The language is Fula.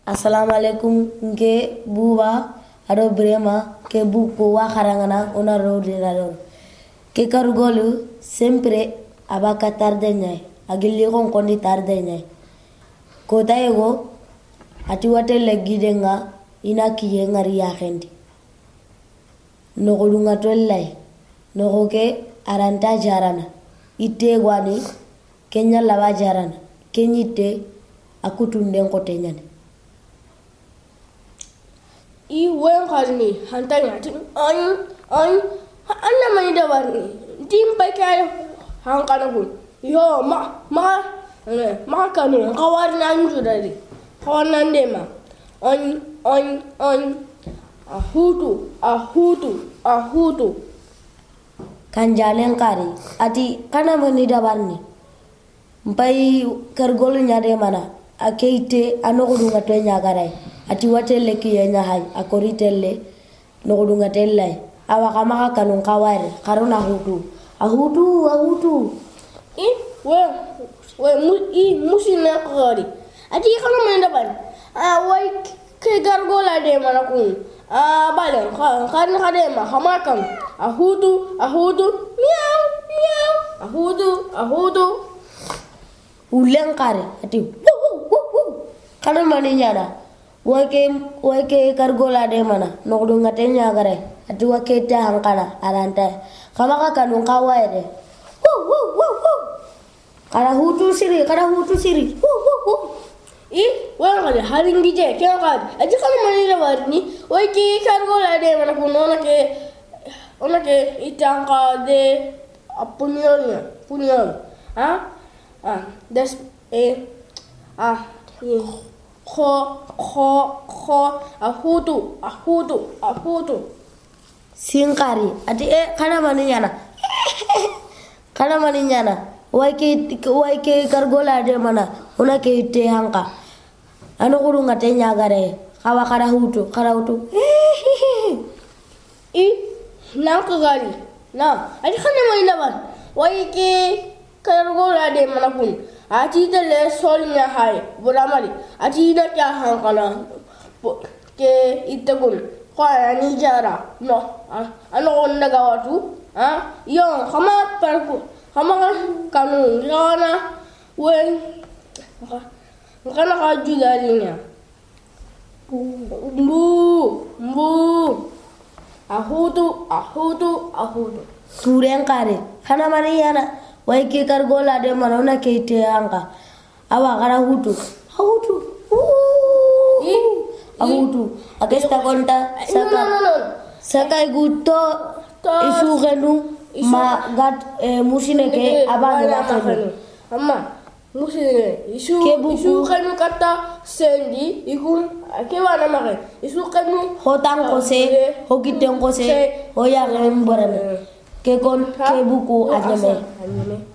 Assalamualaikum nke buba ado brema ke buku wa kharangana ona rodinador ke kargolu sempre abaka tardenyai agilli kon kondi tardenyai ko tayego ati wate legidenga ina kiye ngari ya khendi no golunga tollai no ke aranta jarana ite gwani kenya lawa jarana kenyite akutunden ko tenyane I wen kharni hantanya tin an anna mani da warni tim bakay hankana gun yo ma kanu kawarna njudari kawarna ndema an ahutu kanjalen kari ati kana mani da warni mpai kargolu nyade mana akeite anogudunga to nyagarai ati watelle kiyenya hay akoritelle nogudunga tellai awa kama kanun kaware karuna ahutu I musina kari ati kana mani da ban wai ke gargola de mana kun balen kan kade ma hamakan ahutu miau ahutu ulen kare ati kana mani nyada wake kargola de mana nogudunga tenya gare ati wake ta hankana aranta kama kanun kawaire kada hutu siri I wala haringi je kya kad aji kana mani da warni wake kargola de mana kun ona ke itanga de punyon des ahutu sinkari ati kana mani nyana wake kargola de mana ona ke ite hanka ano kurunga tenya gare kawa kada hutu I nakagari na ati kana mani lawan wake kargola de mana kun ati tele solnya hai buramari ati da kya hankana ke itagun kwa ni jara no ano onna gawatu yo kama parku kama kanu yana wen kana ka judarinya mbu ahutu suren kare kana mani yana wake kargola de mana ona ke ite hanka awa kada hutu akesta konta saka guto isu genu ma gat musine ke abanga na amma musine isu genu kata sendi ikun kewana mare isu genu hotan ko se hokiten ko se hoya ngem borame ke kon ke buku ajame